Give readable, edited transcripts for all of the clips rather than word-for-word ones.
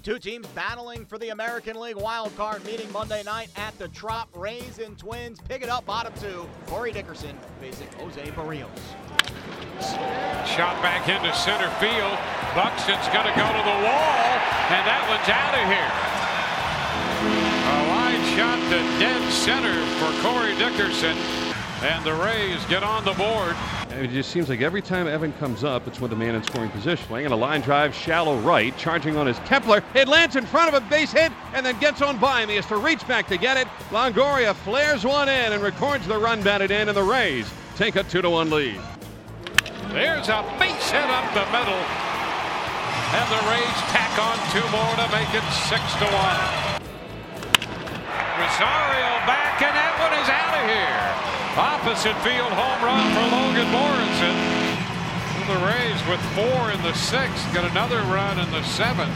Two teams battling for the American League wild card meeting Monday night at the Trop. Rays and Twins pick it up bottom two. Corey Dickerson facing Jose Barrios. Shot back into center field. Buxton's going to go to the wall, and that one's out of here. A line shot to dead center for Corey Dickerson, and the Rays get on the board. It just seems like every time Evan comes up, it's with a man in scoring position. Laying a line drive, shallow right, charging on his Kepler. It lands in front of a base hit and then gets on by him. He has to reach back to get it. Longoria flares one in and records the run batted in, and the Rays take a 2-1 lead. There's a base hit up the middle, and the Rays tack on two more to make it 6-1. Rosario back, and that one is out of here. Opposite field home run for Logan Morrison. The Rays with 4 in the 6th get another run in the 7th.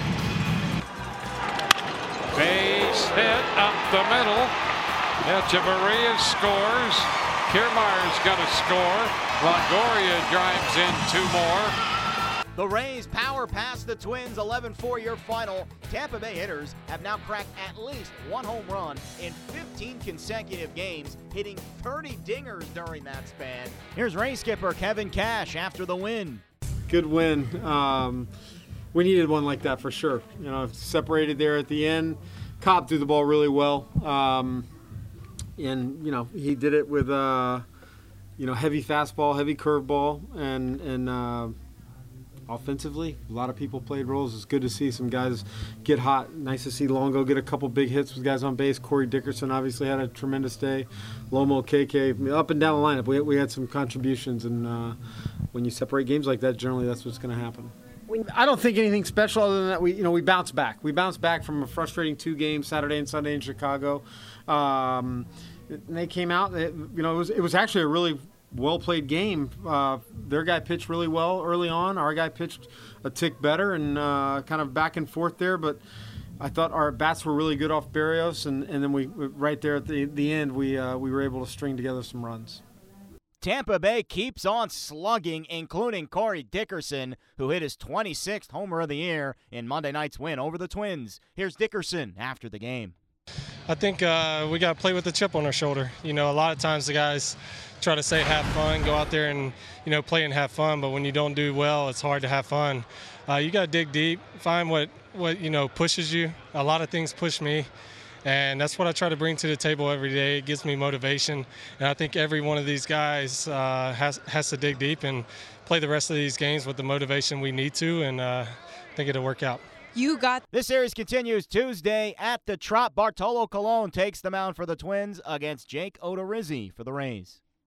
Base hit up the middle. Echeverria scores. Kiermaier's got to score. Longoria drives in 2 more. The Rays power past the Twins 11-4 your final. Tampa Bay hitters have now cracked at least 1 home run in 15 consecutive games, hitting 30 dingers during that span. Here's Rays skipper Kevin Cash after the win. Good win. We needed one like that for sure. You know, separated there at the end. Cobb threw the ball really well. And, you know, he did it with, heavy fastball, heavy curveball, and offensively, a lot of people played roles. It's good to see some guys get hot. Nice to see Longo get a couple big hits with guys on base. Corey Dickerson obviously had a tremendous day. Lomo, KK, up and down the lineup. We had some contributions, and when you separate games like that, generally that's what's going to happen. I don't think anything special other than that we bounced back. We bounced back from a frustrating 2 games, Saturday and Sunday in Chicago. And they came out. It was actually a really well-played game. Their guy pitched really well early on. Our guy pitched a tick better and kind of back and forth there. But I thought our bats were really good off Barrios, and then we right there at the end we were able to string together some runs. Tampa Bay keeps on slugging, including Corey Dickerson, who hit his 26th homer of the year in Monday night's win over the Twins. Here's Dickerson after the game. I think we got to play with a chip on our shoulder. You know, a lot of times the guys try to say have fun, go out there and, play and have fun, but when you don't do well, it's hard to have fun. You got to dig deep, find what pushes you. A lot of things push me, and that's what I try to bring to the table every day. It gives me motivation, and I think every one of these guys has to dig deep and play the rest of these games with the motivation we need to, and I think it'll work out. This series continues Tuesday at the Trop. Bartolo Colon takes the mound for the Twins against Jake Odorizzi for the Rays.